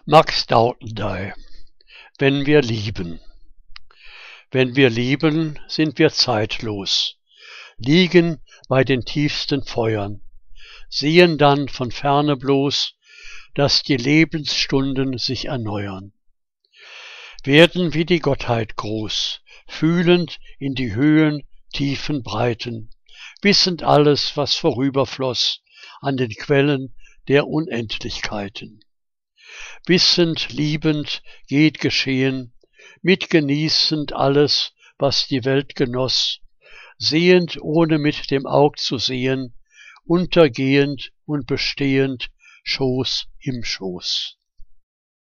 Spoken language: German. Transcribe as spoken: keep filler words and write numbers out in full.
Max Dautendey. Wenn wir lieben. Wenn wir lieben, sind wir zeitlos, liegen bei den tiefsten Feuern, sehen dann von ferne bloß, dass die Lebensstunden sich erneuern. Werden wie die Gottheit groß, fühlend in die Höhen, Tiefen, Breiten, wissend alles, was vorüberfloss an den Quellen der Unendlichkeiten. Wissend, liebend geht geschehen, mitgenießend alles, was die Welt genoss, sehend, ohne mit dem Aug zu sehen, untergehend und bestehend, Schoß im Schoß.